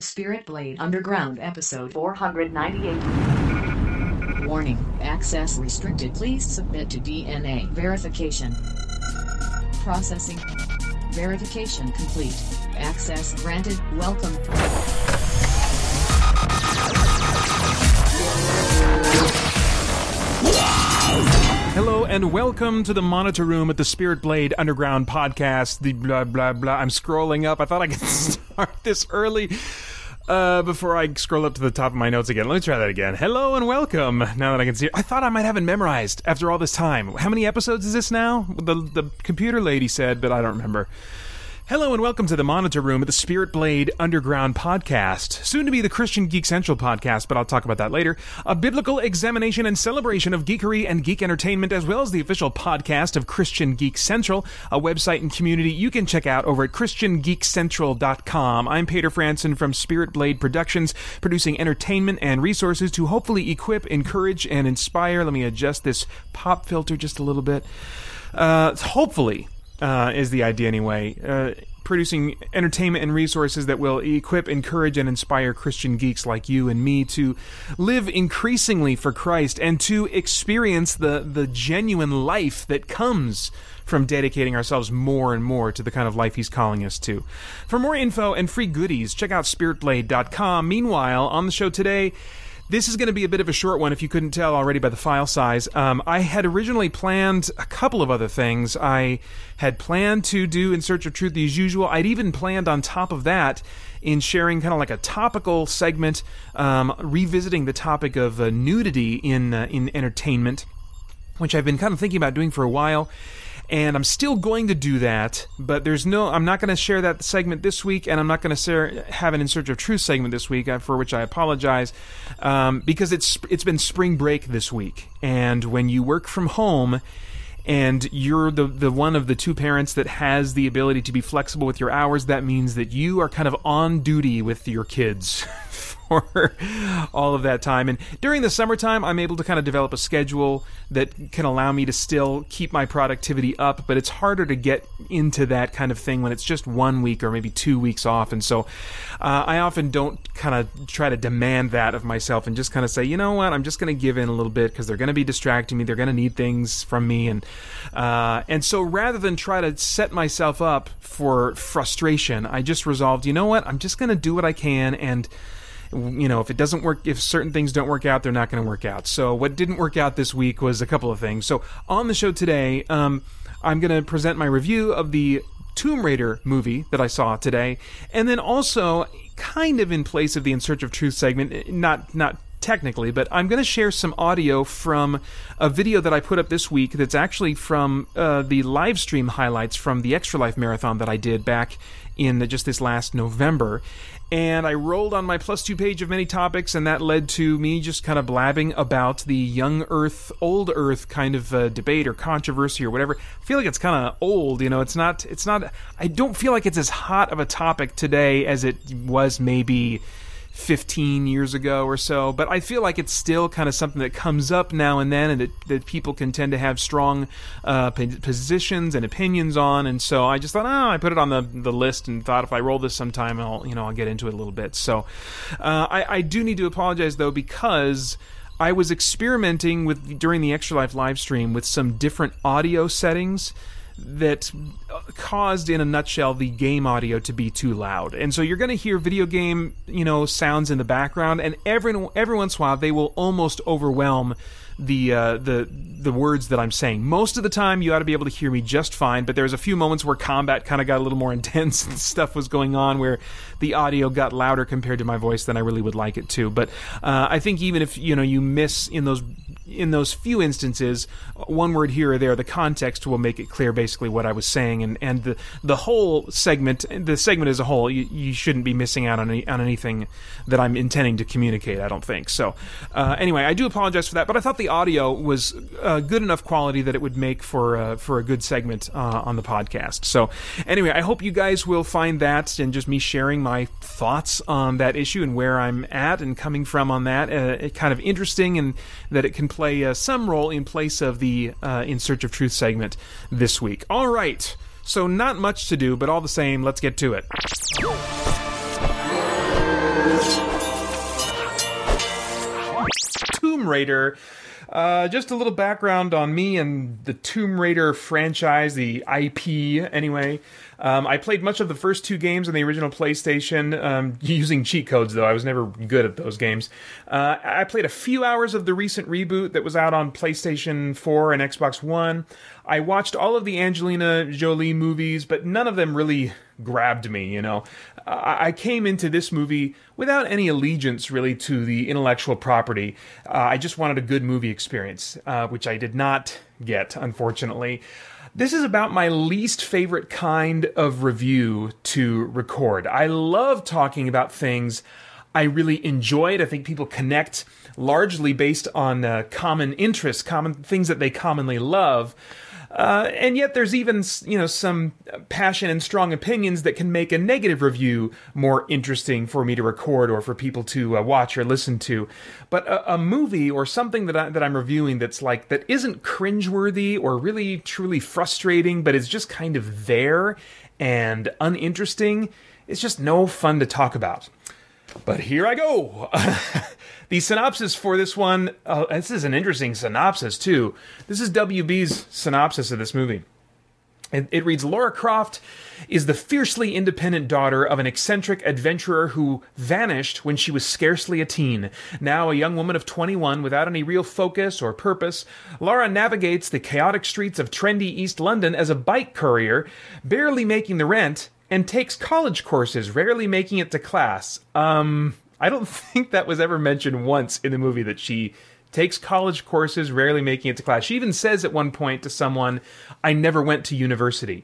Spirit Blade Underground episode 498. Warning, access restricted. Please submit to DNA verification. Processing. Verification complete. Access granted. Welcome. Hello and welcome to the Monitor Room at the Spirit Blade Underground podcast. The blah blah blah. I'm scrolling up. I thought I could start this early before I scroll up to the top of my notes again. Let me try that again. Hello and welcome. Now that I can see it, I thought I might have it memorized after all this time. How many episodes is this now? The computer lady said, but I don't remember. Hello and welcome to the Monitor Room at the Spirit Blade Underground podcast, soon to be the Christian Geek Central podcast, but I'll talk about that later. A biblical examination and celebration of geekery and geek entertainment, as well as the official podcast of Christian Geek Central, a website and community you can check out over at ChristianGeekCentral.com. I'm Peter Franson from Spirit Blade Productions, producing entertainment and resources to hopefully equip, encourage, and inspire. Let me adjust this pop filter just a little bit. Hopefully. Is the idea anyway. Producing entertainment and resources that will equip, encourage, and inspire Christian geeks like you and me to live increasingly for Christ and to experience the genuine life that comes from dedicating ourselves more and more to the kind of life He's calling us to. For more info and free goodies, check out SpiritBlade.com. Meanwhile, on the show today, this is going to be a bit of a short one, if you couldn't tell already by the file size. I had originally planned a couple of other things. I had planned to do In Search of Truth as usual. I'd even planned on top of that in sharing kind of like a topical segment, revisiting the topic of nudity in entertainment, which I've been kind of thinking about doing for a while. And I'm still going to do that, but I'm not going to share that segment this week, and I'm not going to have an In Search of Truth segment this week, for which I apologize, because it's been spring break this week. And when you work from home, and you're the one of the two parents that has the ability to be flexible with your hours, that means that you are kind of on duty with your kids for all of that time. And during the summertime, I'm able to kind of develop a schedule that can allow me to still keep my productivity up, but it's harder to get into that kind of thing when it's just 1 week or maybe 2 weeks off. And so I often don't kind of try to demand that of myself and just kind of say, you know what, I'm just going to give in a little bit because they're going to be distracting me. They're going to need things from me. And so rather than try to set myself up for frustration, I just resolved, you know what, I'm just going to do what I can, and you know, if it doesn't work, if certain things don't work out, they're not going to work out. So what didn't work out this week was a couple of things. So on the show today, I'm going to present my review of the Tomb Raider movie that I saw today, and then also kind of in place of the In Search of Truth segment, not technically, but I'm going to share some audio from a video that I put up this week that's actually from the live stream highlights from the Extra Life Marathon that I did back in just this last November. And I rolled on my +2 page of many topics, and that led to me just kind of blabbing about the young Earth, old Earth kind of debate or controversy or whatever. I feel like it's kind of old, you know, it's not, I don't feel like it's as hot of a topic today as it was maybe 15 years ago or so, but I feel like it's still kind of something that comes up now and then, and that people can tend to have strong positions and opinions on. And so I just thought, I put it on the list and thought if I roll this sometime, I'll get into it a little bit. So I do need to apologize though, because I was experimenting during the Extra Life live stream with some different audio settings that caused, in a nutshell, the game audio to be too loud. And so you're going to hear video game, sounds in the background, and every once in a while they will almost overwhelm the words that I'm saying. Most of the time you ought to be able to hear me just fine, but there's a few moments where combat kind of got a little more intense and stuff was going on where the audio got louder compared to my voice than I really would like it to. But I think even if you miss in those few instances, one word here or there, the context will make it clear basically what I was saying, and the whole segment, the segment as a whole, you shouldn't be missing out on anything that I'm intending to communicate, I don't think. So anyway, I do apologize for that, but I thought the audio was good enough quality that it would make for a good segment on the podcast. So anyway, I hope you guys will find that and just me sharing my thoughts on that issue and where I'm at and coming from on that kind of interesting, and that it can play some role in place of the In Search of Truth segment this week. All right, so not much to do, but all the same, let's get to it. Tomb Raider. Just a little background on me and the Tomb Raider franchise, the IP, anyway. I played much of the first 2 games on the original PlayStation, using cheat codes, though. I was never good at those games. I played a few hours of the recent reboot that was out on PlayStation 4 and Xbox One. I watched all of the Angelina Jolie movies, but none of them really grabbed me, you know. I came into this movie without any allegiance, really, to the intellectual property. I just wanted a good movie experience, which I did not get, unfortunately. This is about my least favorite kind of review to record. I love talking about things I really enjoyed. I think people connect largely based on common interests, common things that they commonly love. And yet there's even, some passion and strong opinions that can make a negative review more interesting for me to record or for people to watch or listen to. But a movie or something that I'm reviewing that isn't cringeworthy or really truly frustrating, but is just kind of there and uninteresting, it's just no fun to talk about. But here I go. The synopsis for this one, this is an interesting synopsis, too. This is WB's synopsis of this movie. It reads, Lara Croft is the fiercely independent daughter of an eccentric adventurer who vanished when she was scarcely a teen. Now a young woman of 21 without any real focus or purpose, Lara navigates the chaotic streets of trendy East London as a bike courier, barely making the rent, and takes college courses, rarely making it to class. I don't think that was ever mentioned once in the movie that she takes college courses, rarely making it to class. She even says at one point to someone, I never went to university.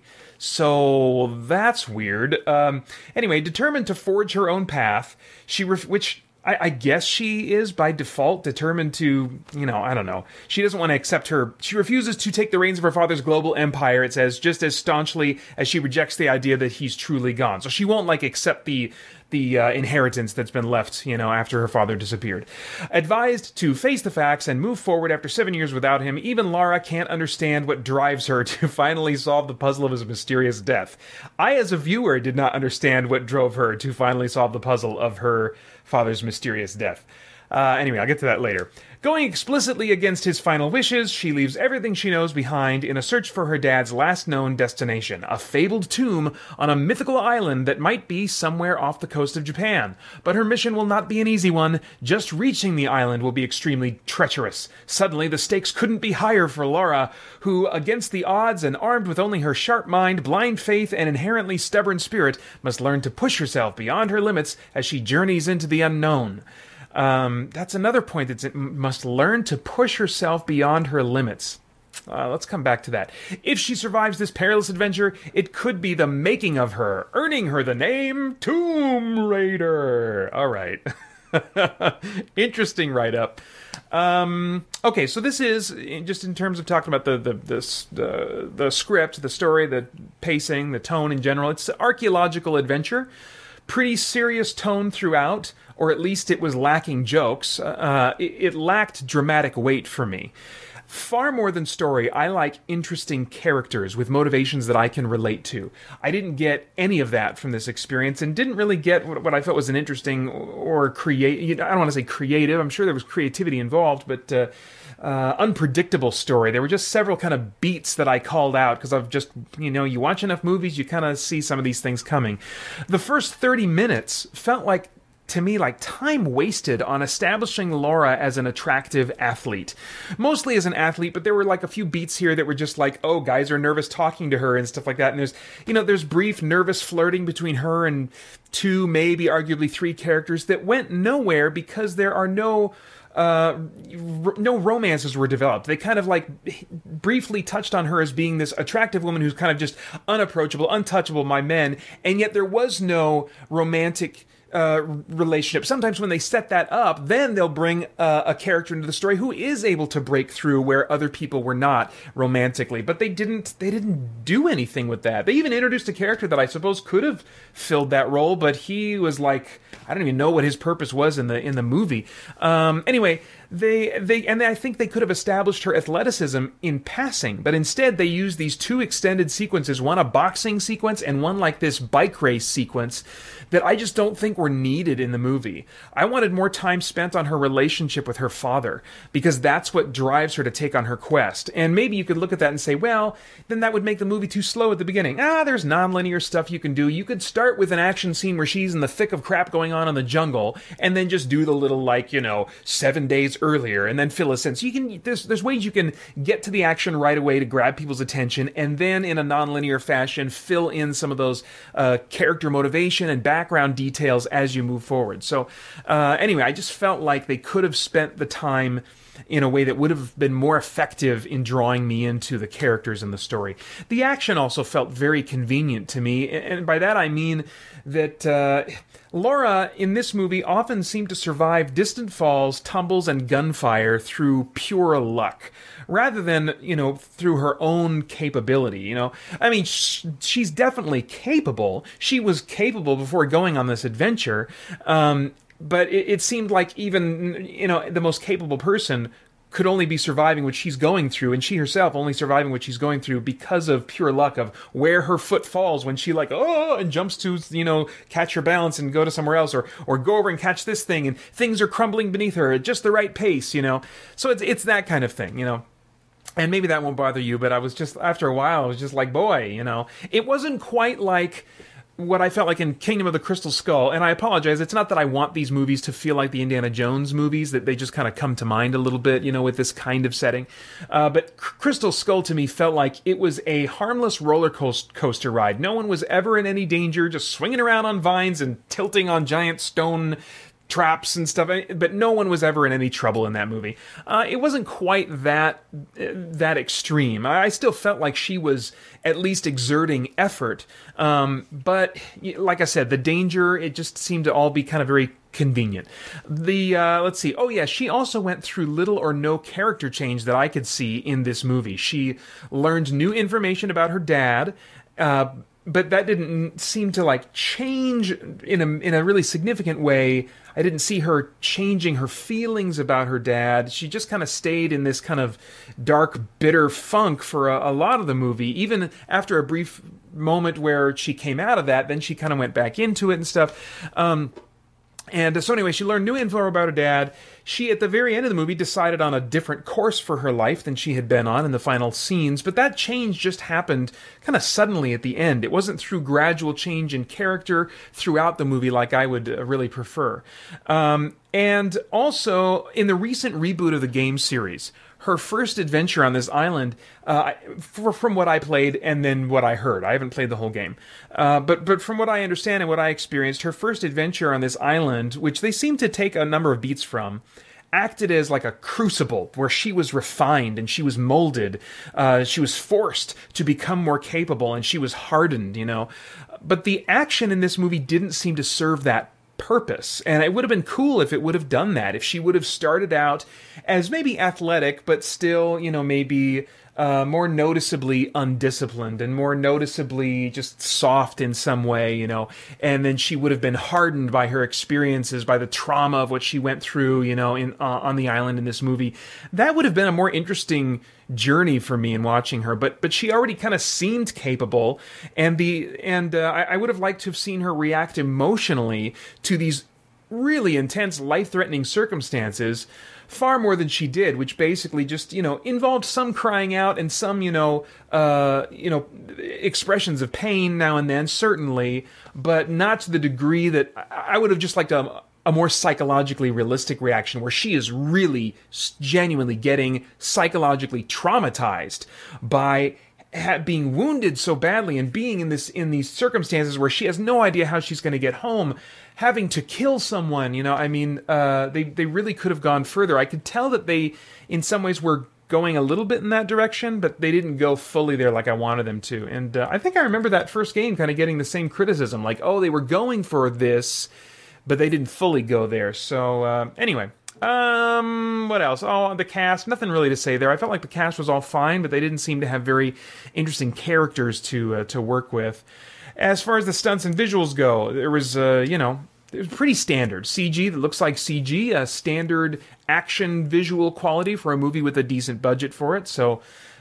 So that's weird. Anyway, determined to forge her own path, which I guess she is by default determined to, I don't know. She doesn't want to accept she refuses to take the reins of her father's global empire, it says, just as staunchly as she rejects the idea that he's truly gone. So she won't, accept the inheritance that's been left, after her father disappeared. Advised to face the facts and move forward after 7 years without him, even Lara can't understand what drives her to finally solve the puzzle of his mysterious death. I, as a viewer, did not understand what drove her to finally solve the puzzle of her father's mysterious death. Anyway, I'll get to that later. Going explicitly against his final wishes, she leaves everything she knows behind in a search for her dad's last known destination, a fabled tomb on a mythical island that might be somewhere off the coast of Japan. But her mission will not be an easy one. Just reaching the island will be extremely treacherous. Suddenly, the stakes couldn't be higher for Lara, who, against the odds and armed with only her sharp mind, blind faith, and inherently stubborn spirit, must learn to push herself beyond her limits as she journeys into the unknown. That's another point, that must learn to push herself beyond her limits. Let's come back to that. If she survives this perilous adventure, it could be the making of her, earning her the name Tomb Raider. All right. Interesting write-up. Okay, so this is, just in terms of talking about the script, the story, the pacing, the tone in general, it's an archaeological adventure. Pretty serious tone throughout, or at least it was lacking jokes. It lacked dramatic weight for me. Far more than story, I like interesting characters with motivations that I can relate to. I didn't get any of that from this experience, and didn't really get what I felt was an interesting or creative, I don't want to say creative, I'm sure there was creativity involved, but unpredictable story. There were just several kind of beats that I called out, because I've just, you watch enough movies, you kind of see some of these things coming. The first 30 minutes felt like, to me, like time wasted on establishing Lara as an attractive athlete. Mostly as an athlete, but there were a few beats here that were just guys are nervous talking to her and stuff like that. And there's brief nervous flirting between her and 2, maybe arguably 3 characters that went nowhere because there are no romances were developed. They kind of briefly touched on her as being this attractive woman who's kind of just unapproachable, untouchable by men, and yet there was no romantic relationship. Sometimes when they set that up, then they'll bring a character into the story who is able to break through where other people were not romantically. But they didn't do anything with that. They even introduced a character that I suppose could have filled that role, but he was I don't even know what his purpose was in the movie. Anyway, I think they could have established her athleticism in passing, but instead they used these 2 extended sequences, one a boxing sequence and one this bike race sequence, that I just don't think think were needed in the movie. I wanted more time spent on her relationship with her father, because that's what drives her to take on her quest. And maybe you could look at that and say, well, then that would make the movie too slow at the beginning. There's non-linear stuff you can do. You could start with an action scene where she's in the thick of crap going on in the jungle, and then just do the little, 7 days earlier, and then fill a sense. There's ways you can get to the action right away to grab people's attention, and then in a non-linear fashion fill in some of those character motivation and background details as you move forward. So anyway, I just felt like they could have spent the time in a way that would have been more effective in drawing me into the characters in the story. The action also felt very convenient to me, and by that I mean that Laura in this movie often seemed to survive distant falls, tumbles, and gunfire through pure luck, rather than, through her own capability, I mean, she's definitely capable. She was capable before going on this adventure, but it seemed like even, the most capable person could only be surviving what she's going through, and she herself only surviving what she's going through because of pure luck of where her foot falls when she and jumps to, catch her balance and go to somewhere else, or go over and catch this thing, and things are crumbling beneath her at just the right pace, So it's that kind of thing, And maybe that won't bother you, but I was just, after a while, I was just like, boy, It wasn't quite like what I felt like in Kingdom of the Crystal Skull, and I apologize, it's not that I want these movies to feel like the Indiana Jones movies, that they just kind of come to mind a little bit, with this kind of setting. But Crystal Skull to me felt like it was a harmless roller coaster ride. No one was ever in any danger, just swinging around on vines and tilting on giant stone traps and stuff, but no one was ever in any trouble in that movie. It wasn't quite that extreme. I still felt like she was at least exerting effort, but like I said, the danger, it just seemed to all be kind of very convenient. Let's see. Oh yeah, she also went through little or no character change that I could see in this movie. She learned new information about her dad, but that didn't seem to change in a really significant way. I didn't see her changing her feelings about her dad. She just kind of stayed in this kind of dark, bitter funk for a lot of the movie. Even after a brief moment where she came out of that, then she kind of went back into it and stuff. And so anyway, she learned new info about her dad. She, at the very end of the movie, decided on a different course for her life than she had been on in the final scenes, but that change just happened kind of suddenly at the end. It wasn't through gradual change in character throughout the movie like I would really prefer. And also, in the recent reboot of the game series, her first adventure on this island, from what I played and then what I heard, I haven't played the whole game, but from what I understand and what I experienced, her first adventure on this island, which they seem to take a number of beats from, acted as like a crucible where she was refined and she was molded. She was forced to become more capable and she was hardened, But the action in this movie didn't seem to serve that purpose, and it would have been cool if it would have done that, if she would have started out as maybe athletic but still maybe more noticeably undisciplined and more noticeably just soft in some way, and then she would have been hardened by her experiences, by the trauma of what she went through, on the island in this movie. That would have been a more interesting journey for me in watching her, but she already kind of seemed capable, and I would have liked to have seen her react emotionally to these really intense, life-threatening circumstances far more than she did, which basically just, involved some crying out and some, expressions of pain now and then, certainly, but not to the degree that I would have just liked a more psychologically realistic reaction where she is really genuinely getting psychologically traumatized by being wounded so badly and being in these circumstances where she has no idea how she's going to get home, having to kill someone. They really could have gone further. I could tell that they, in some ways, were going a little bit in that direction, but they didn't go fully there like I wanted them to. And I think I remember that first game kind of getting the same criticism, like, oh, they were going for this, but they didn't fully go there. So anyway. What else? Oh, the cast. Nothing really to say there. I felt like the cast was all fine, but they didn't seem to have very interesting characters to work with. As far as the stunts and visuals go, there was, it was pretty standard. CG that looks like CG, a standard action visual quality for a movie with a decent budget for it. So,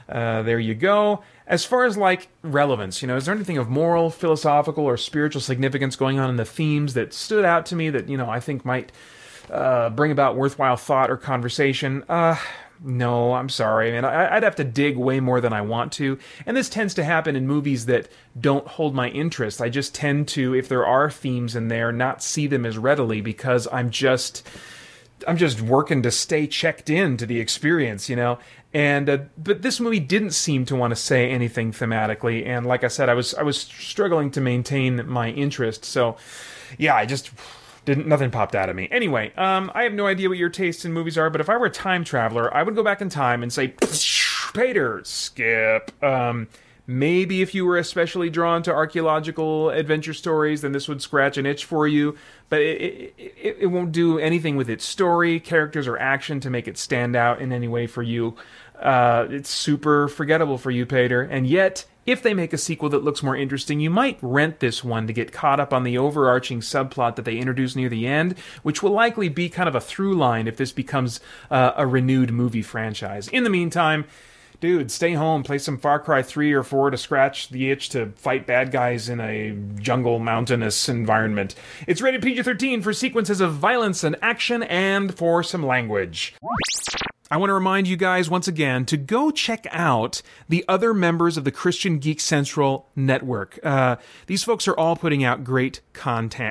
There you go. As far as, like, relevance, is there anything of moral, philosophical, or spiritual significance going on in the themes that stood out to me that, I think might bring about worthwhile thought or conversation? No, I'm sorry. I mean, I'd have to dig way more than I want to. And this tends to happen in movies that don't hold my interest. I just tend to, if there are themes in there, not see them as readily because I'm just working to stay checked in to the experience, And but this movie didn't seem to want to say anything thematically, and like I said, I was struggling to maintain my interest. So, yeah, I just nothing popped out of me. Anyway, I have no idea what your tastes in movies are, but if I were a time traveler, I would go back in time and say, Pater, skip. Maybe if you were especially drawn to archaeological adventure stories, then this would scratch an itch for you. But it won't do anything with its story, characters, or action to make it stand out in any way for you. It's super forgettable for you, Pater. And yet, if they make a sequel that looks more interesting, you might rent this one to get caught up on the overarching subplot that they introduce near the end, which will likely be kind of a through line if this becomes a renewed movie franchise. In the meantime, dude, stay home, play some Far Cry 3 or 4 to scratch the itch to fight bad guys in a jungle mountainous environment. It's rated PG-13 for sequences of violence and action and for some language. I want to remind you guys once again to go check out the other members of the Christian Geek Central network. These folks are all putting out great content.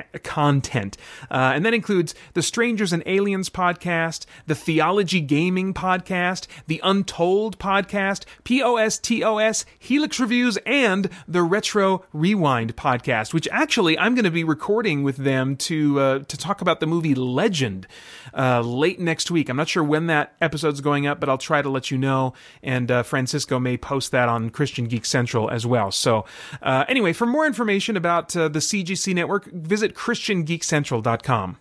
And that includes the Strangers and Aliens podcast, the Theology Gaming podcast, the Untold podcast, POSTOS, Helix Reviews, and the Retro Rewind podcast, which actually I'm going to be recording with them to talk about the movie Legend late next week. I'm not sure when that episode's going up, but I'll try to let you know, and Francisco may post that on Christian Geek Central as well. So anyway, for more information about the CGC network, visit ChristianGeekCentral.com.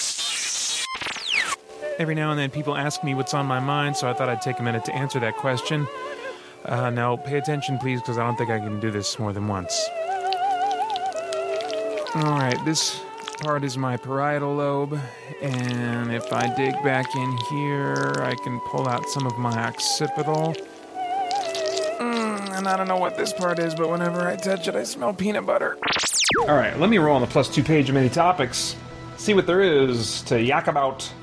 Every now and then people ask me what's on my mind, so I thought I'd take a minute to answer that question. Now, pay attention, please, because I don't think I can do this more than once. All right, this part is my parietal lobe, and if I dig back in here, I can pull out some of my occipital. And I don't know what this part is, but whenever I touch it, I smell peanut butter. All right, let me roll on the +2 page of many topics. See what there is to yak about.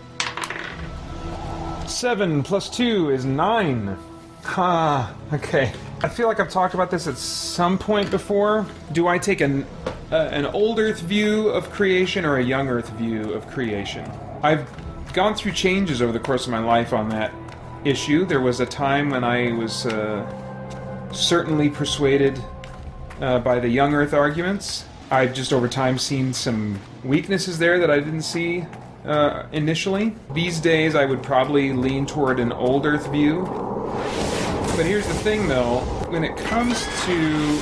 7 + 2 is 9. Okay. I feel like I've talked about this at some point before. Do I take an old Earth view of creation or a young Earth view of creation? I've gone through changes over the course of my life on that issue. There was a time when I was certainly persuaded by the young Earth arguments. I've just over time seen some weaknesses there that I didn't see initially. These days I would probably lean toward an old Earth view. But here's the thing, though. When it comes to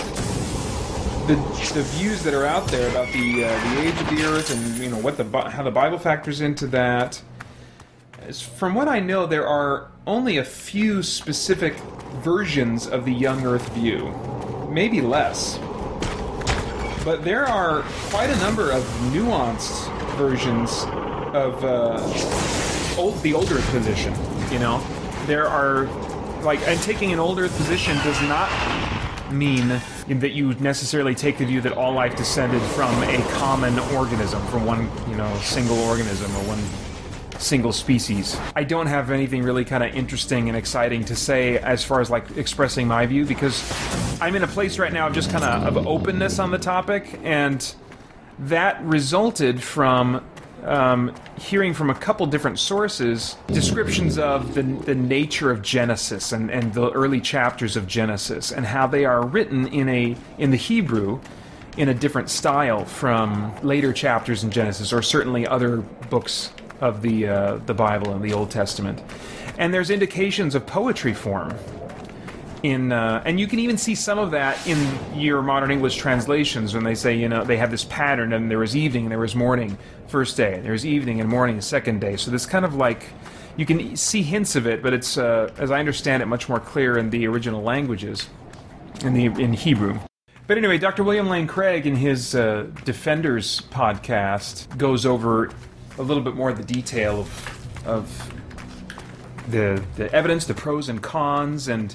the views that are out there about the age of the Earth and how the Bible factors into that, from what I know, there are only a few specific versions of the young Earth view, maybe less. But there are quite a number of nuanced versions of the old Earth position. There are. And taking an old Earth position does not mean that you necessarily take the view that all life descended from a common organism, from one, single organism or one single species. I don't have anything really kind of interesting and exciting to say as far as expressing my view, because I'm in a place right now of just kind of openness on the topic, and that resulted from hearing from a couple different sources descriptions of the nature of Genesis and the early chapters of Genesis, and how they are written in the Hebrew in a different style from later chapters in Genesis, or certainly other books of the Bible and the Old Testament. And there's indications of poetry form and you can even see some of that in your modern English translations when they say, they have this pattern, and there was evening and there was morning first day, and there was evening and morning the second day. So this kind of you can see hints of it, but it's, as I understand it, much more clear in the original languages, in Hebrew. But anyway, Dr. William Lane Craig, in his Defenders podcast, goes over a little bit more of the detail of the evidence, the pros and cons, and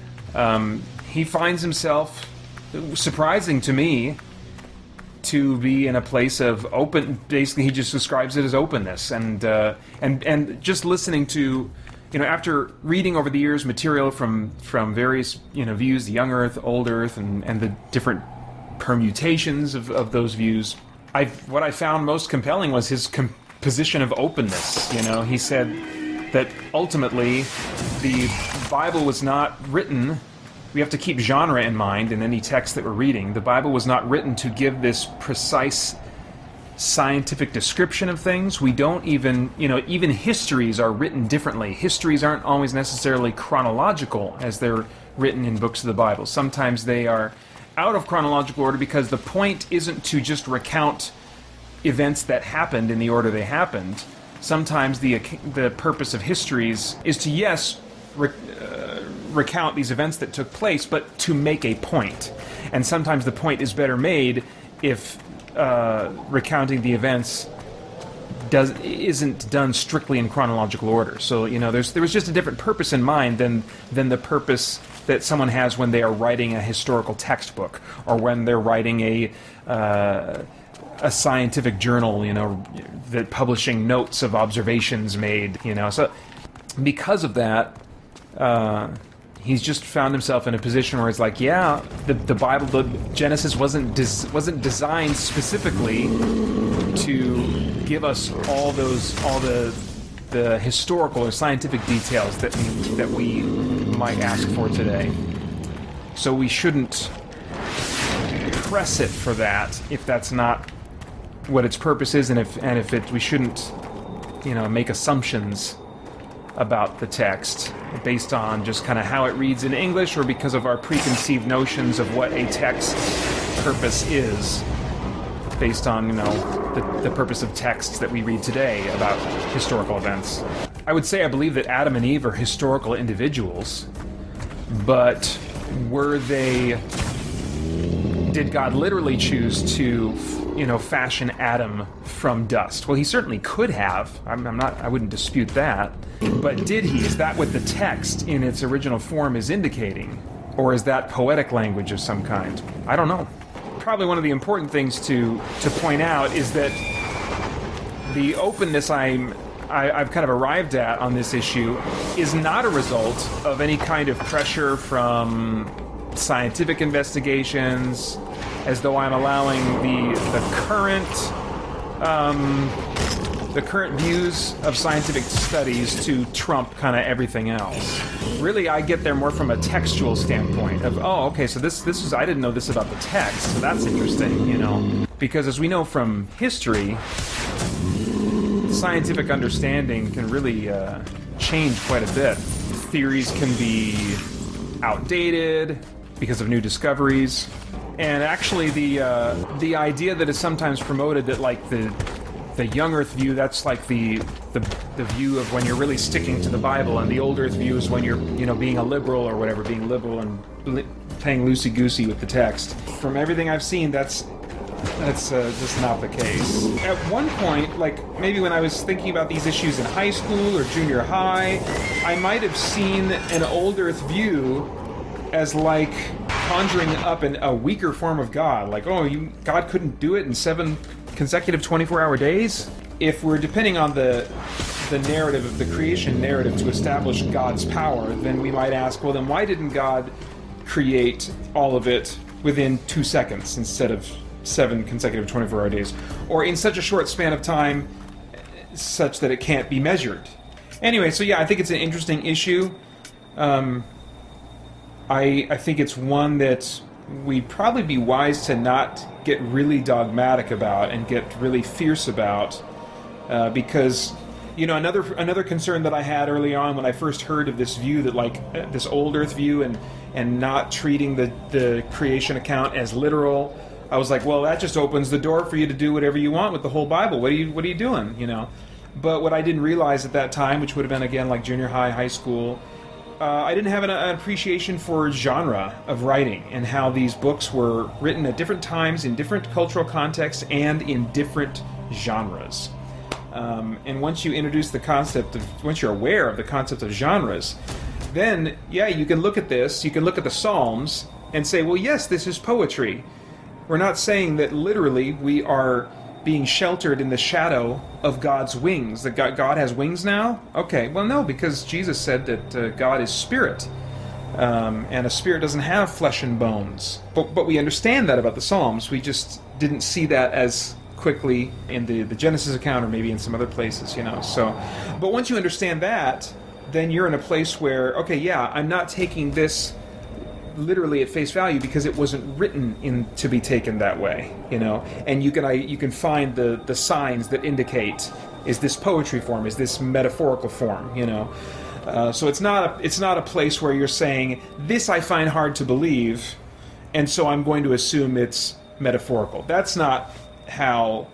he finds himself, surprising to me, to be in a place of open. Basically, he just describes it as openness, and just listening to, after reading over the years material from various views, the young Earth, old Earth, and the different permutations of those views, what I found most compelling was his position of openness. He said that ultimately the Bible was not written. We have to keep genre in mind in any text that we're reading. The Bible was not written to give this precise scientific description of things. We don't even histories are written differently. Histories aren't always necessarily chronological as they're written in books of the Bible. Sometimes they are out of chronological order because the point isn't to just recount events that happened in the order they happened. Sometimes the purpose of histories is to, yes, recount these events that took place, but to make a point. And sometimes the point is better made if recounting the events isn't done strictly in chronological order. So there was just a different purpose in mind than the purpose that someone has when they are writing a historical textbook, or when they're writing a scientific journal, that publishing notes of observations made. So because of that, he's just found himself in a position where it's like, yeah, the Bible, the Genesis wasn't designed specifically to give us all the historical or scientific details that we might ask for today. So we shouldn't press it for that if that's not what its purpose is, we shouldn't, make assumptions about the text based on just kind of how it reads in English, or because of our preconceived notions of what a text's purpose is, based on the purpose of texts that we read today about historical events. I would say I believe that Adam and Eve are historical individuals, but did God literally choose to fashion Adam from dust? Well, he certainly could have. I wouldn't dispute that. But did he? Is that what the text in its original form is indicating? Or is that poetic language of some kind? I don't know. Probably one of the important things to point out is that the openness I've kind of arrived at on this issue is not a result of any kind of pressure from scientific investigations, as though I'm allowing the current views of scientific studies to trump kind of everything else. Really, I get there more from a textual standpoint of, okay, so this is, I didn't know this about the text, so that's interesting, because as we know from history, scientific understanding can really change quite a bit. Theories can be outdated because of new discoveries. And actually, the idea that is sometimes promoted that, like, the young Earth view, that's like the view of when you're really sticking to the Bible, and the old Earth view is when you're being a liberal or whatever, being liberal and playing loosey-goosey with the text. From everything I've seen, that's just not the case. At one point, like maybe when I was thinking about these issues in high school or junior high, I might have seen an old Earth view as like conjuring up a weaker form of God. Like, God couldn't do it in 7 consecutive 24-hour days? If we're depending on the narrative of the creation narrative to establish God's power, then we might ask, well, then why didn't God create all of it within 2 seconds instead of 7 consecutive 24-hour days? Or in such a short span of time such that it can't be measured? Anyway, so yeah, I think it's an interesting issue. I think it's one that we'd probably be wise to not get really dogmatic about and get really fierce about, because another concern that I had early on when I first heard of this view, that like this old Earth view and not treating the creation account as literal, I was like, well, that just opens the door for you to do whatever you want with the whole Bible. What are you doing? But what I didn't realize at that time, which would have been again like junior high, high school, I didn't have an appreciation for genre of writing and how these books were written at different times in different cultural contexts and in different genres. And once you introduce the concept of, once you're aware of the concept of genres, then, yeah, you can look at this, you can look at the Psalms and say, well, yes, this is poetry. We're not saying that literally we are being sheltered in the shadow of God's wings, that God has wings now? Okay, well, no, because Jesus said that God is spirit, and a spirit doesn't have flesh and bones. But we understand that about the Psalms. We just didn't see that as quickly in the Genesis account, or maybe in some other places, you know. So, but once you understand that, then you're in a place where, okay, yeah, I'm not taking this literally at face value because it wasn't written in to be taken that way, you know. And you can find the signs that indicate, is this poetry form, is this metaphorical form, you know. So it's not a place where you're saying, this I find hard to believe, and so I'm going to assume it's metaphorical. That's not how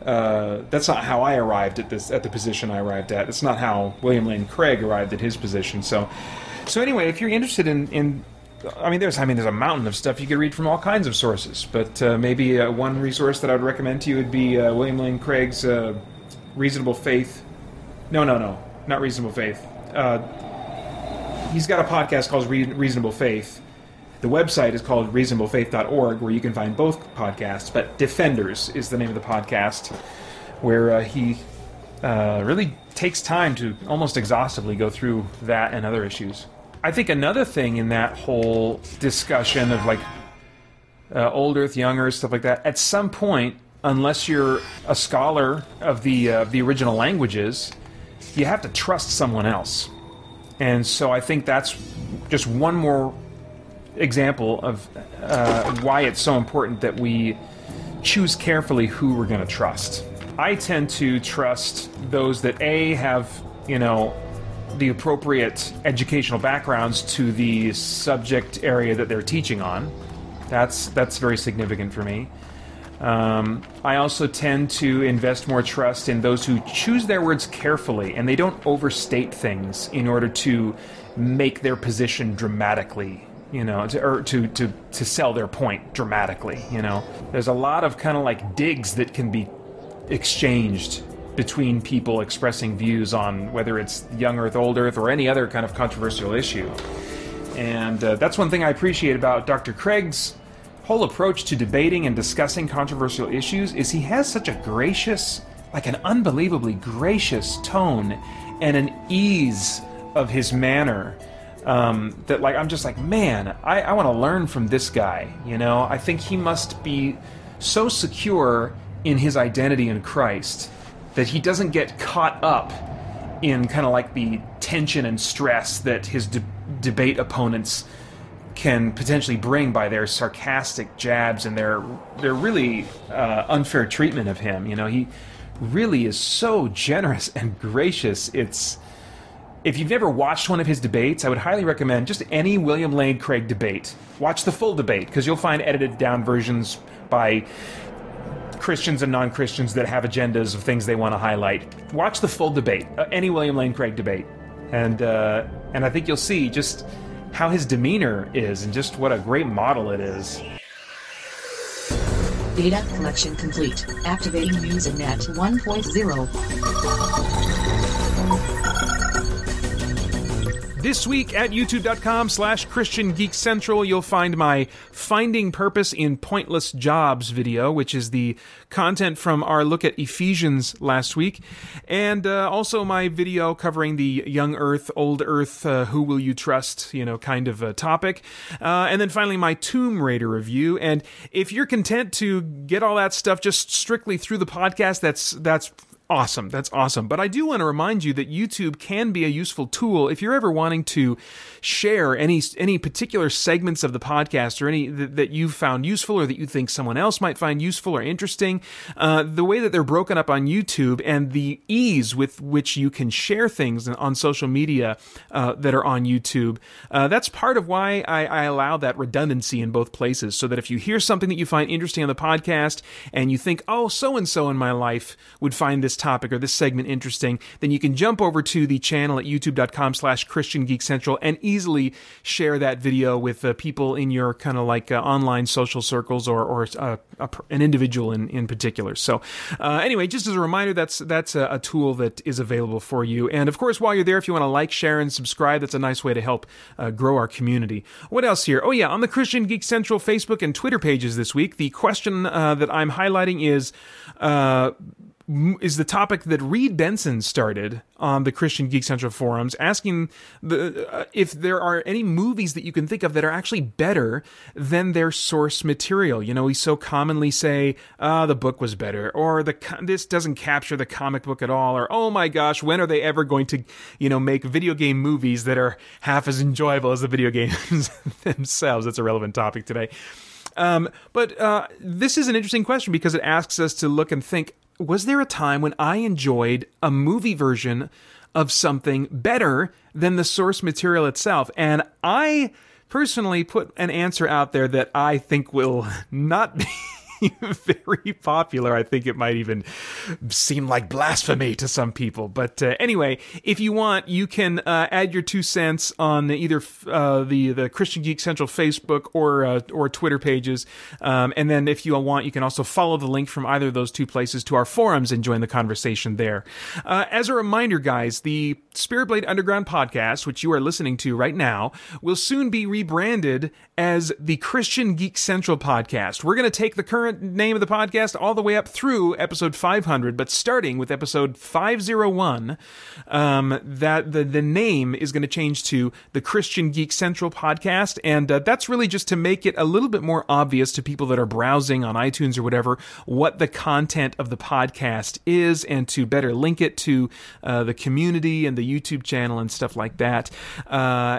I arrived at the position I arrived at. It's not how William Lane Craig arrived at his position. So anyway, if you're interested in there's a mountain of stuff you could read from all kinds of sources, but maybe one resource that I would recommend to you would be William Lane Craig's Reasonable Faith. No, not Reasonable Faith. He's got a podcast called Reasonable Faith. The website is called reasonablefaith.org, where you can find both podcasts, but Defenders is the name of the podcast, where he really takes time to almost exhaustively go through that and other issues. I think another thing in that whole discussion of like old Earth, young Earth, stuff like that, at some point, unless you're a scholar of the original languages, you have to trust someone else. And so I think that's just one more example of why it's so important that we choose carefully who we're going to trust. I tend to trust those that have, you know, the appropriate educational backgrounds to the subject area that they're teaching on. That's very significant for me. I also tend to invest more trust in those who choose their words carefully, and they don't overstate things in order to make their position dramatically, you know, to sell their point dramatically, you know. There's a lot of kind of like digs that can be exchanged between people expressing views on whether it's young Earth, old Earth, or any other kind of controversial issue. And that's one thing I appreciate about Dr. Craig's whole approach to debating and discussing controversial issues is he has such a gracious, like an unbelievably gracious tone and an ease of his manner that, like, I'm just like, man, I want to learn from this guy, you know? I think he must be so secure in his identity in Christ that he doesn't get caught up in kind of like the tension and stress that his debate opponents can potentially bring by their sarcastic jabs and their really unfair treatment of him. You know, he really is so generous and gracious. If you've never watched one of his debates, I would highly recommend just any William Lane Craig debate. Watch the full debate, because you'll find edited down versions by Christians and non-Christians that have agendas of things they want to highlight. Watch the full debate, any William Lane Craig debate, and I think you'll see just how his demeanor is and just what a great model it is. Data collection complete. Activating Usenet 1.0. This week at youtube.com/Christian Geek Central, you'll find my Finding Purpose in Pointless Jobs video, which is the content from our look at Ephesians last week, and also my video covering the Young Earth, Old Earth, Who Will You Trust, you know, kind of topic. And then finally my Tomb Raider review. And if you're content to get all that stuff just strictly through the podcast, that's awesome. That's awesome. But I do want to remind you that YouTube can be a useful tool if you're ever wanting to share any particular segments of the podcast or any that you've found useful or that you think someone else might find useful or interesting. The way that they're broken up on YouTube and the ease with which you can share things on social media that are on YouTube, that's part of why I allow that redundancy in both places, so that if you hear something that you find interesting on the podcast and you think, oh, so-and-so in my life would find this this topic or this segment interesting, then you can jump over to the channel at youtube.com/Christian Geek Central and easily share that video with people in your kind of like online social circles or an individual in particular. So anyway, just as a reminder, that's a tool that is available for you. And of course, while you're there, if you want to like, share, and subscribe, that's a nice way to help grow our community. What else here? Oh yeah, on the Christian Geek Central Facebook and Twitter pages this week, the question that I'm highlighting is the topic that Reed Benson started on the Christian Geek Central forums, asking if there are any movies that you can think of that are actually better than their source material. You know, we so commonly say, the book was better, or this doesn't capture the comic book at all, or oh my gosh, when are they ever going to, make video game movies that are half as enjoyable as the video games themselves? That's a relevant topic today. But this is an interesting question because it asks us to look and think, was there a time when I enjoyed a movie version of something better than the source material itself? And I personally put an answer out there that I think will not be very popular. I think it might even seem like blasphemy to some people. But anyway, if you want, you can add your 2 cents on either the Christian Geek Central Facebook or Twitter pages. And then if you want, you can also follow the link from either of those 2 places to our forums and join the conversation there. As a reminder, guys, the Spirit Blade Underground podcast, which you are listening to right now, will soon be rebranded as the Christian Geek Central podcast. We're going to take the current name of the podcast all the way up through episode 500, but starting with episode 501, that the name is going to change to the Christian Geek Central podcast, and that's really just to make it a little bit more obvious to people that are browsing on iTunes or whatever what the content of the podcast is, and to better link it to the community and the YouTube channel and stuff like that. But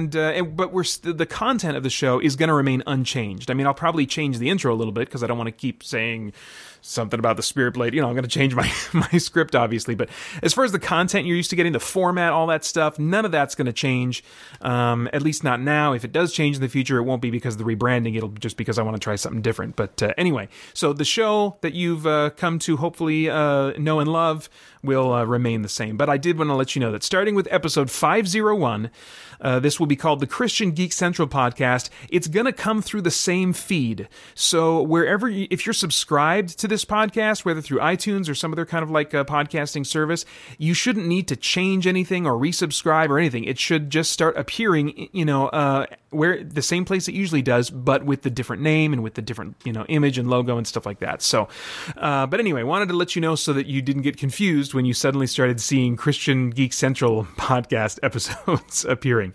the content of the show is going to remain unchanged. I mean, I'll probably change the intro a little bit because I don't want to keep saying something about the Spirit Blade. I'm going to change my script, obviously. But as far as the content you're used to getting, the format, all that stuff, none of that's going to change, at least not now. If it does change in the future, it won't be because of the rebranding. It'll just because I want to try something different. But anyway, so the show that you've come to hopefully know and love will remain the same. But I did want to let you know that starting with episode 501, this will be called the Christian Geek Central podcast. It's going to come through the same feed. So if you're subscribed to this podcast, whether through iTunes or some other kind of like a podcasting service, you shouldn't need to change anything or resubscribe or anything. It should just start appearing, where the same place it usually does, but with the different name and with the different, image and logo and stuff like that. So, but anyway, wanted to let you know so that you didn't get confused when you suddenly started seeing Christian Geek Central podcast episodes appearing.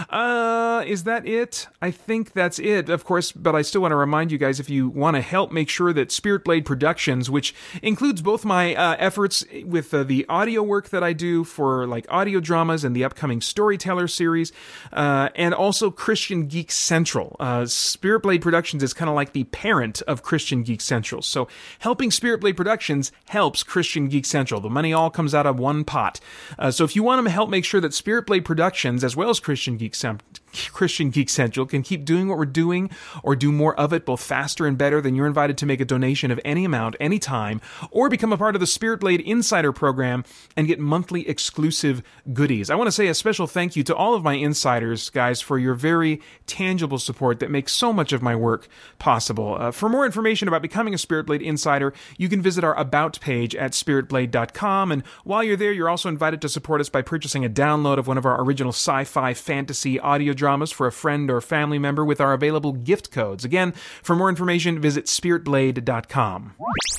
Is that it? I think that's it, of course, but I still want to remind you guys, if you want to help make sure that Spirit Blade Productions, which includes both my efforts with the audio work that I do for like audio dramas and the upcoming Storyteller series, and also Christian Geek Central. Spirit Blade Productions is kind of like the parent of Christian Geek Central. So helping Spirit Blade Productions helps Christian Geek Central. The money all comes out of one pot. So if you want to help make sure that Spirit Blade Productions, as well as Christian Geek Central, can keep doing what we're doing or do more of it, both faster and better, then you're invited to make a donation of any amount, anytime, or become a part of the Spirit Blade Insider program and get monthly exclusive goodies. I want to say a special thank you to all of my insiders, guys, for your very tangible support that makes so much of my work possible. For more information about becoming a Spirit Blade Insider, you can visit our About page at spiritblade.com, and while you're there, you're also invited to support us by purchasing a download of one of our original sci-fi fantasy audio dramas for a friend or family member with our available gift codes. Again, for more information, visit spiritblade.com.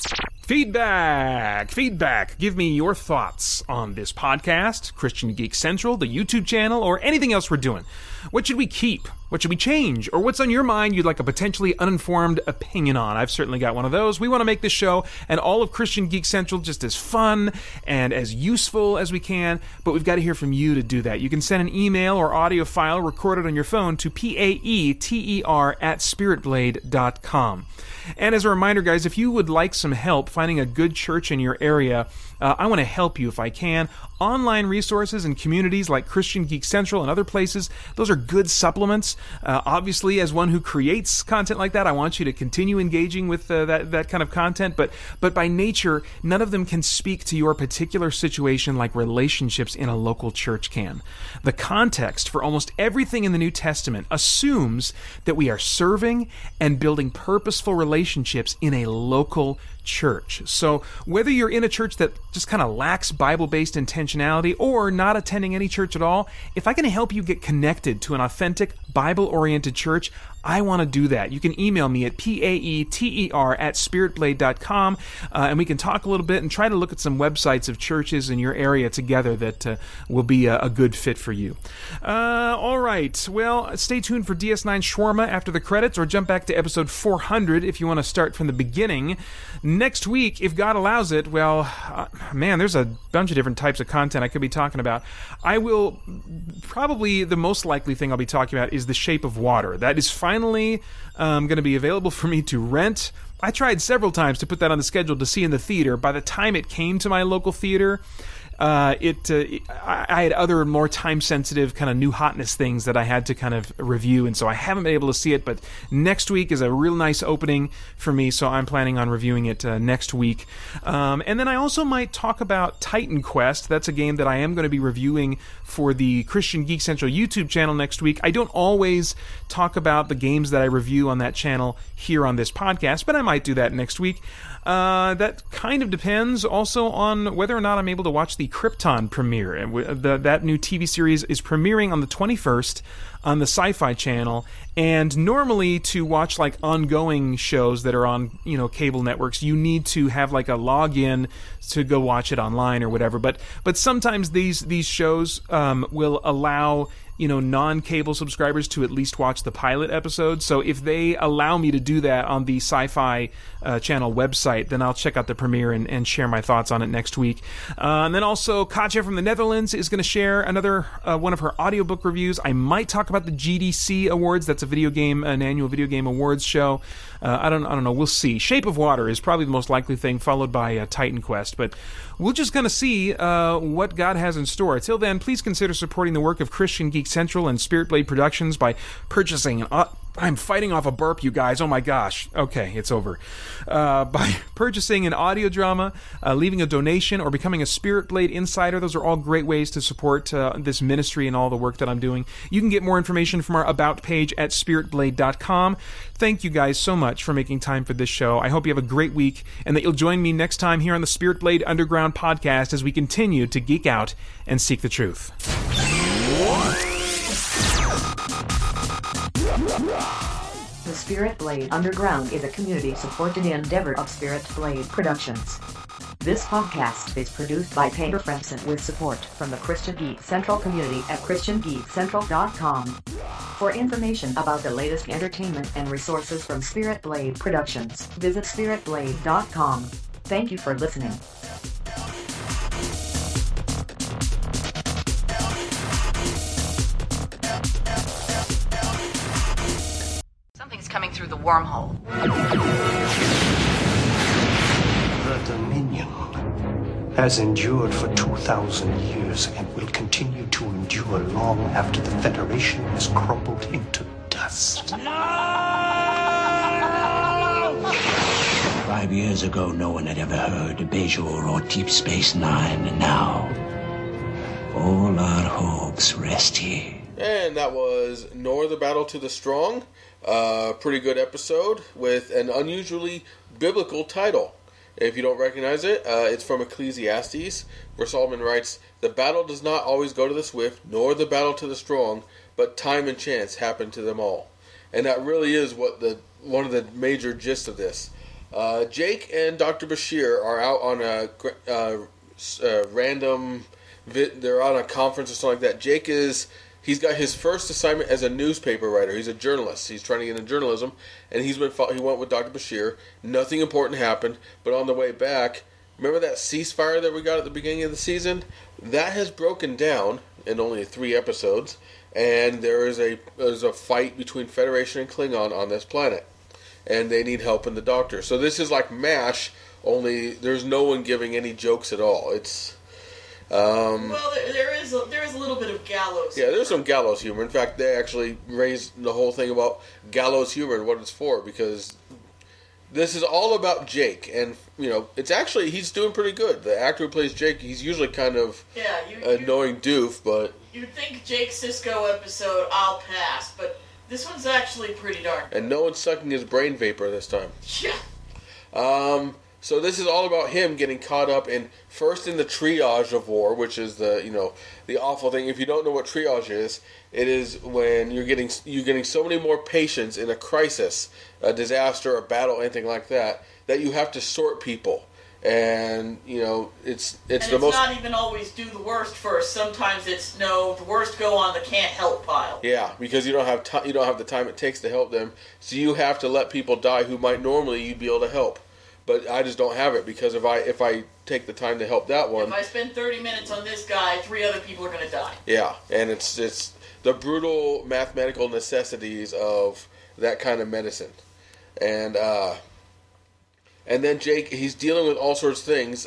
Feedback. Give me your thoughts on this podcast, Christian Geek Central, the YouTube channel, or anything else we're doing. What should we keep? What should we change? Or what's on your mind you'd like a potentially uninformed opinion on? I've certainly got one of those. We want to make this show and all of Christian Geek Central just as fun and as useful as we can, but we've got to hear from you to do that. You can send an email or audio file recorded on your phone to paeter@spiritblade.com. And as a reminder, guys, if you would like some help finding a good church in your area, I want to help you if I can. Online resources and communities like Christian Geek Central and other places, those are good supplements. Obviously, as one who creates content like that, I want you to continue engaging with that kind of content, but by nature, none of them can speak to your particular situation like relationships in a local church can. The context for almost everything in the New Testament assumes that we are serving and building purposeful relationships in a local church. So whether you're in a church that just kind of lacks Bible-based intentionality or not attending any church at all, if I can help you get connected to an authentic Bible-oriented church, I want to do that. You can email me at paeter@spiritblade.com, and we can talk a little bit and try to look at some websites of churches in your area together that will be a good fit for you. All right. Well, stay tuned for DS9 Shawarma after the credits, or jump back to episode 400 if you want to start from the beginning. Next week, if God allows it, well, man, there's a bunch of different types of content I could be talking about. I will, probably the most likely thing I'll be talking about is The Shape of Water. That is finally going to be available for me to rent. I tried several times to put that on the schedule to see in the theater. By the time it came to my local theater, I had other more time-sensitive kind of new hotness things that I had to kind of review, and so I haven't been able to see it, but next week is a real nice opening for me, so I'm planning on reviewing it next week. And then I also might talk about Titan Quest. That's a game that I am going to be reviewing for the Christian Geek Central YouTube channel next week. I don't always talk about the games that I review on that channel here on this podcast, but I might do that next week. That kind of depends also on whether or not I'm able to watch the Krypton premiere. That new TV series is premiering on the 21st on the Sci-Fi Channel, and normally to watch like ongoing shows that are on, cable networks, you need to have like a login to go watch it online or whatever. But sometimes these shows will allow non-cable subscribers to at least watch the pilot episode. So if they allow me to do that on the Sci-Fi Channel website, then I'll check out the premiere and share my thoughts on it next week. And then also Katja from the Netherlands is going to share another one of her audiobook reviews. I might talk about the GDC Awards. That's an annual video game awards show. I don't know. We'll see. Shape of Water is probably the most likely thing, followed by Titan Quest. But we'll just kind of see what God has in store. Until then, please consider supporting the work of Christian Geek Central and Spirit Blade Productions by purchasing I'm fighting off a burp, you guys. Oh my gosh. Okay, it's over. By purchasing an audio drama, leaving a donation, or becoming a Spirit Blade Insider. Those are all great ways to support this ministry and all the work that I'm doing. You can get more information from our About page at spiritblade.com. Thank you guys so much for making time for this show. I hope you have a great week, and that you'll join me next time here on the Spirit Blade Underground podcast as we continue to geek out and seek the truth. The Spirit Blade Underground is a community-supported endeavor of Spirit Blade Productions. This podcast is produced by Paeter Frandsen with support from the Christian Geek Central community at christiangeekcentral.com. For information about the latest entertainment and resources from Spirit Blade Productions, visit spiritblade.com. Thank you for listening. Something's coming through the wormhole. The Dominion has endured for 2,000 years and will continue to endure long after the Federation has crumbled into dust. No! 5 years ago, no one had ever heard of Bajor or Deep Space Nine, and now all our hopes rest here. And that was Nor the Battle to the Strong. Pretty good episode with an unusually biblical title. If you don't recognize it, it's from Ecclesiastes, where Solomon writes, "The battle does not always go to the swift, nor the battle to the strong, but time and chance happen to them all." And that really is one of the major gists of this. Jake and Dr. Bashir are out on a random... They're on a conference or something like that. He's got his first assignment as a newspaper writer. He's a journalist. He's trying to get into journalism, and he went with Dr. Bashir. Nothing important happened, but on the way back, remember that ceasefire that we got at the beginning of the season? That has broken down in only 3 episodes, and there's a fight between Federation and Klingon on this planet, and they need help in the Doctor. So this is like MASH Only there's no one giving any jokes at all. It's well, there is a little bit of gallows. Yeah, there's some gallows humor. In fact, they actually raised the whole thing about gallows humor and what it's for, because this is all about Jake, and it's actually he's doing pretty good. The actor who plays Jake, he's usually kind of annoying doof, but you'd think Jake Sisko episode I'll pass, but this one's actually pretty darn good. And no one's sucking his brain vapor this time. Yeah. So this is all about him getting caught up in the triage of war, which is the awful thing. If you don't know what triage is, it is when you're getting so many more patients in a crisis, a disaster, a battle, anything like that you have to sort people. And it's not even always do the worst first. Sometimes it's the worst go on the can't help pile. Yeah, because you don't have the time it takes to help them, so you have to let people die who might normally you'd be able to help. But I just don't have it, because if I take the time to help that one, if I spend 30 minutes on this guy, 3 other people are going to die. Yeah, and it's the brutal mathematical necessities of that kind of medicine, and then Jake, he's dealing with all sorts of things.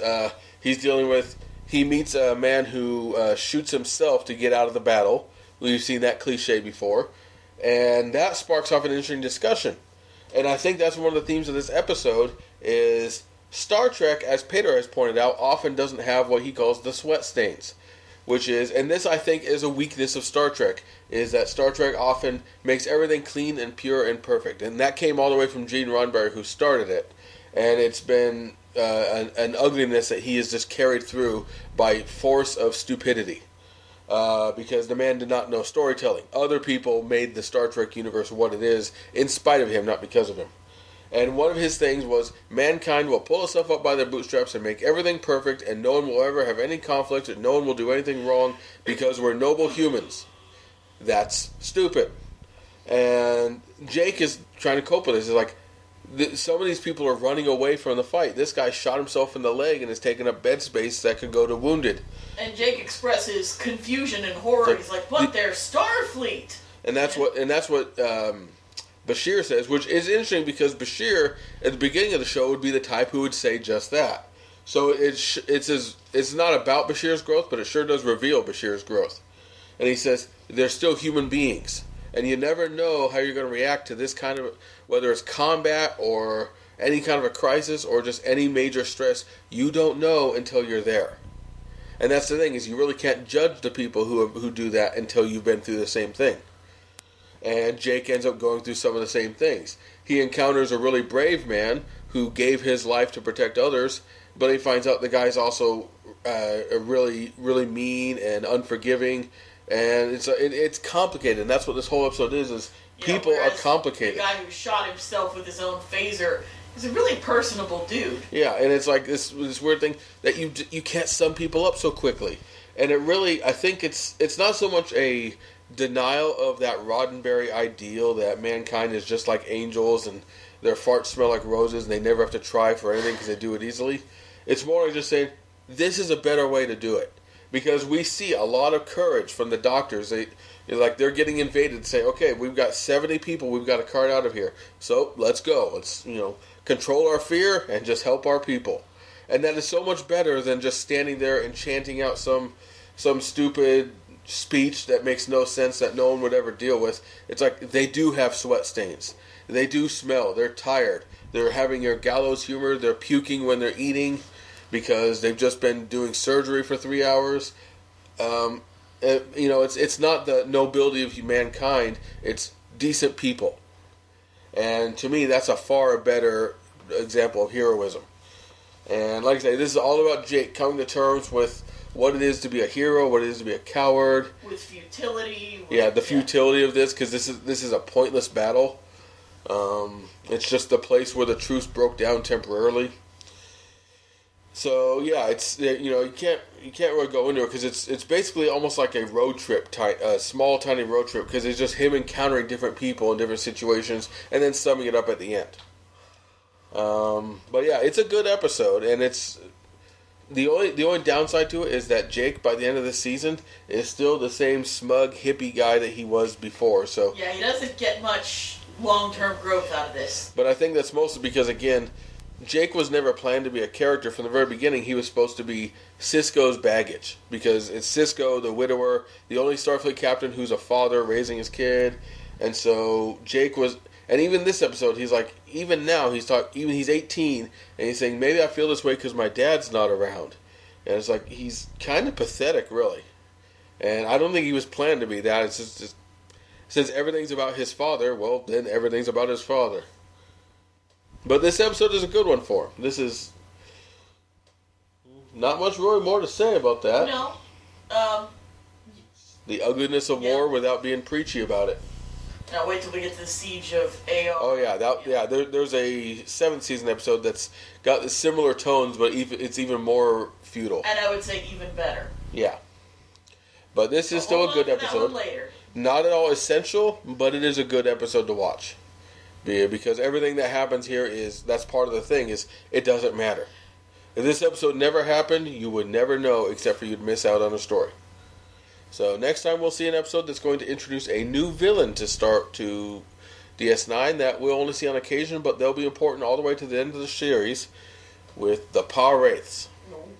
He meets a man who shoots himself to get out of the battle. We've seen that cliche before, and that sparks off an interesting discussion. And I think that's one of the themes of this episode is Star Trek, as Peter has pointed out, often doesn't have what he calls the sweat stains. And this I think is a weakness of Star Trek, is that Star Trek often makes everything clean and pure and perfect. And that came all the way from Gene Roddenberry, who started it. And it's been an ugliness that he has just carried through by force of stupidity. Because the man did not know storytelling. Other people made the Star Trek universe what it is in spite of him, not because of him. And one of his things was, mankind will pull itself up by their bootstraps and make everything perfect, and no one will ever have any conflict, and no one will do anything wrong because we're noble humans. That's stupid. And Jake is trying to cope with this. He's like, some of these people are running away from the fight. This guy shot himself in the leg and is taking up bed space that could go to wounded. And Jake expresses confusion and horror. He's like, "But they're Starfleet." And that's what Bashir says, which is interesting because Bashir at the beginning of the show would be the type who would say just that. So it's not about Bashir's growth, but it sure does reveal Bashir's growth. And he says they're still human beings. And you never know how you're going to react to this kind of, whether it's combat or any kind of a crisis or just any major stress. You don't know until you're there. And that's the thing, is you really can't judge the people who do that until you've been through the same thing. And Jake ends up going through some of the same things. He encounters a really brave man who gave his life to protect others, but he finds out the guy's also really, really mean and unforgiving. And it's complicated, and that's what this whole episode is people are complicated. The guy who shot himself with his own phaser is a really personable dude. Yeah, and it's like this weird thing that you can't sum people up so quickly. And it really, I think it's not so much a denial of that Roddenberry ideal that mankind is just like angels and their farts smell like roses and they never have to try for anything because they do it easily. It's more like just saying, this is a better way to do it. Because we see a lot of courage from the doctors. They're getting invaded and say, okay, we've got 70 people we've got to cart out of here. So let's go. Let's, control our fear and just help our people. And that is so much better than just standing there and chanting out some stupid speech that makes no sense that no one would ever deal with. It's like they do have sweat stains. They do smell. They're tired. They're having your gallows humor. They're puking when they're eating because they've just been doing surgery for 3 hours. It's not the nobility of mankind. It's decent people. And to me, that's a far better example of heroism. And like I say, this is all about Jake coming to terms with what it is to be a hero, what it is to be a coward. With futility. The futility of this, because this is a pointless battle. It's just the place where the truce broke down temporarily. So yeah, it's you can't really go into it because it's basically almost like a road trip, a small tiny road trip, because it's just him encountering different people in different situations and then summing it up at the end. But yeah, it's a good episode, and it's the only downside to it is that Jake by the end of the season is still the same smug hippie guy that he was before. So yeah, he doesn't get much long-term growth out of this. But I think that's mostly because again, Jake was never planned to be a character from the very beginning. He was supposed to be Sisko's baggage, because it's Sisko, the widower, the only Starfleet captain who's a father raising his kid, and so Jake was. And even this episode, he's like, even now he's he's 18, and he's saying, maybe I feel this way because my dad's not around, and it's like he's kind of pathetic, really. And I don't think he was planned to be that. It's just since everything's about his father, well, then everything's about his father. But this episode is a good one for him. This is not much really more to say about that. No. The ugliness of war without being preachy about it. Now wait till we get to the Siege of AR. Oh yeah, there's a 7th season episode that's got the similar tones, but it's even more feudal. And I would say even better. Yeah. But this is still a good episode. Later. Not at all essential, but it is a good episode to watch. Because everything that happens here that's part of the thing, is it doesn't matter. If this episode never happened, you would never know, except for you'd miss out on a story. So next time we'll see an episode that's going to introduce a new villain to DS9 that we'll only see on occasion, but they'll be important all the way to the end of the series with the Pa Wraiths.